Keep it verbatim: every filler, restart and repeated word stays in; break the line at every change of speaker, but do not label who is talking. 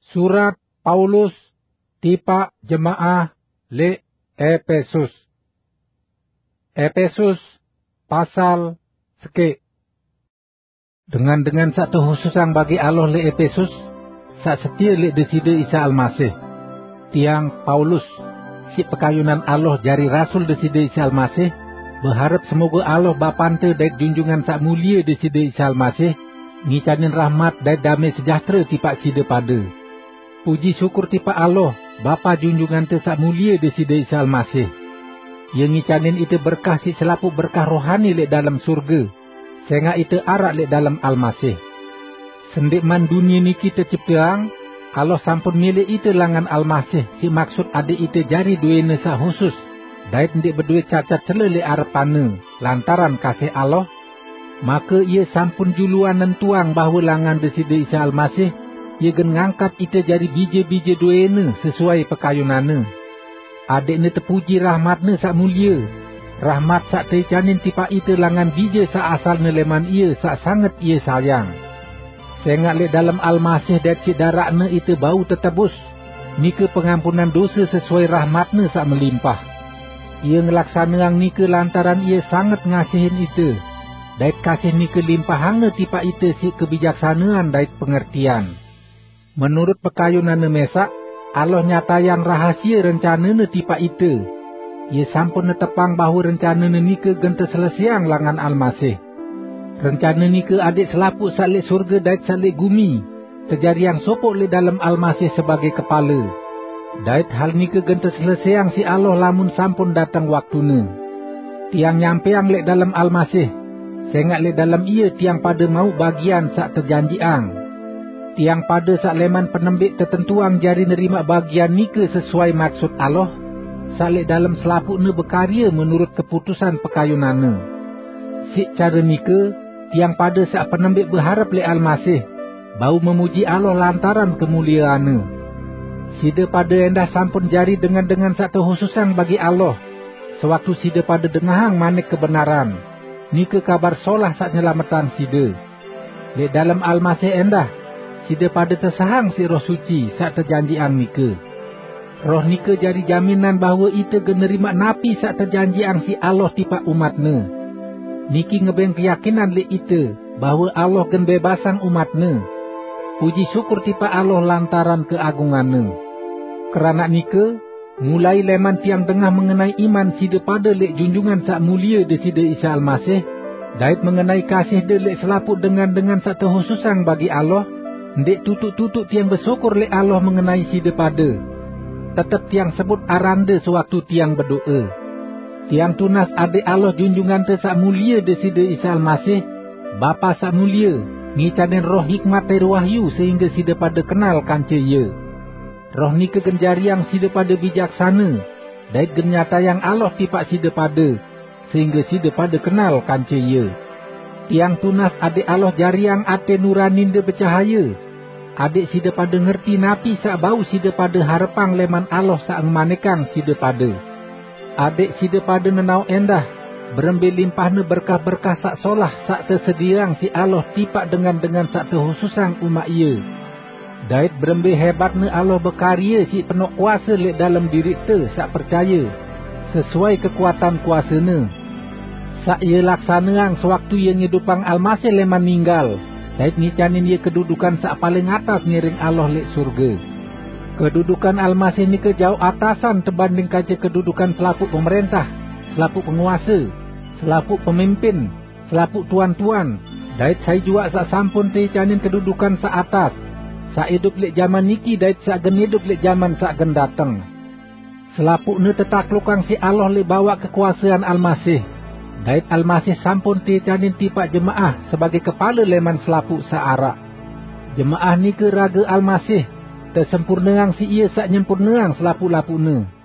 Surat Paulus tipa jemaah le Efesus. Efesus pasal seke. Dengan dengan satu khususan bagi Allah le Efesus, sak setia le deside Isa Almasih. Tiang Paulus, si pekayunan Allah jari rasul deside Isa Almasih, berharap semoga Allah bapante dan junjungan sak mulia deside Isa Almasih, ngicanin rahmat dan damai sejahtera tipak sida pada. Puji syukur tipa Allah, Bapa junjungan te sak mulia deside Isa Almasih. Ia ngicanin itu berkah si selaput berkah rohani le dalam surga, sehingga itu arak le dalam Almasih. Sendikman dunia ni kita ciptaan, Allah sampun milik itu langan Almasih, si maksud adik itu jari duena sak khusus, dait ndik berdua cacat cela le arepane, lantaran kasih Allah, maka ia sampun juluan nentuang bahawa langan deside Isa Almasih, ia gen ngangkat itu jadi bije-bije duena sesuai pekayunane. Adik ni terpuji rahmatne sak mulia, rahmat sak teicanin tipa itu langan bije sak asalne leman ia sak sangat ia sayang. Sehingga le dalam Almasih dan cik darakne itu bau tertebus, nika pengampunan dosa sesuai rahmatne sak melimpah. Ia ngelaksanaan nika lantaran ia sangat ngasihin itu, dait kasih nika limpahane tipa itu si kebijaksanaan dait pengertian. Menurut pekayunan mesak, Allah nyata yang rahasia rencana ne tipa itu. Ia sampun netepang bahawa rencana ne nika genta selesiang langan Almasih. Rencana nika adik selaput salik surga dan salik gumi, terjadi yang sopok le dalam Almasih sebagai kepala. Dait hal nika genta selesiang si Allah lamun sampun datang waktune. Tiang nyampeang le dalam Almasih, sehingga le dalam ia tiang pada mau bagian sak terjanjiang. Tiang pada sak leman penembik tertentuang jari nerima bagian nika sesuai maksud Allah, salik dalam selaputne berkarya menurut keputusan pekayunane. Sik cara nika, tiang pada sak penembik berharap le Almasih, bau memuji Allah lantaran kemuliaane. Sida pada endah sampun jari dengan-dengan sak terkhususan bagi Allah, sewaktu sida pada dengahang manik kebenaran, nika kabar solah sak nyelamatan sida. Le dalam Almasih endah, sida pada tersahang si roh suci sak terjanjian nika. Roh nika jadi jaminan bahawa ita gen nerima napi sak terjanjian si Allah tipa umatne. Niki ngebeng keyakinan le ita bahawa Allah gen bebasang umatne. Puji syukur tipa Allah lantaran keagunganne. Kerana nika, mulai leman tiang dengah mengenai iman sida pada le junjungan sak mulia deside Isa Almasih, dait mengenai kasih de le selaput dengan dengan sak terkhususan bagi Allah, ndek tutuk-tutuk tiang bersyukur le Allah mengenai sida pada. Tetap tiang sebut aranda sewaktu tiang berdoa. Tiang tunas adik Allah junjungan te sak mulia deside Isa Almasih, Bapa sak mulia, ngicanin roh hikmat dari wahyu sehingga sida pada kenal kanca ye. Roh ni kegenjari yang sida pada bijaksana, dait genyata yang Allah tipak sida pada, sehingga sida pada kenal kanca ye. Tiang tunas adik Allah jari yang ate nuranin de bercahaya. Adik sida pada ngerti napi sak bau sida pada harapang leman Allah sak ngmanekang sida pada. Adik sida pada nenau endah, berembil limpahne berkah-berkah sak solah sak tersediang si Allah tipak dengan-dengan sak terkhususan umat ia. Dait berembil hebatne Allah berkarya si penuh kuasa le dalam diri te sak percaya, sesuai kekuatan kuasane. Sak ia laksanaan sewaktu ia ngidupang Almasih leman ninggal, dait ngicanin ia kedudukan sak paling atas ngiring Allah lek surga. Kedudukan Almasih ni ke jauh atasan terbanding kaca kedudukan selaput pemerintah, selaput penguasa, selaput pemimpin, selaput tuan-tuan. Dait saya juga sak sampun teicanin kedudukan sak atas, sak hidup lek zaman niki dait sak gen hidup lek zaman sak gen datang. Selaput ne tetaklukang si Allah lek bawa kekuasaan Almasih. Dait Almasih sampun teicanin tipak jemaah sebagai kepala leman selaput searak. Jemaah ni ke raga Almasih, tersempurneang si ia sak nyempurneang selaput-laputne.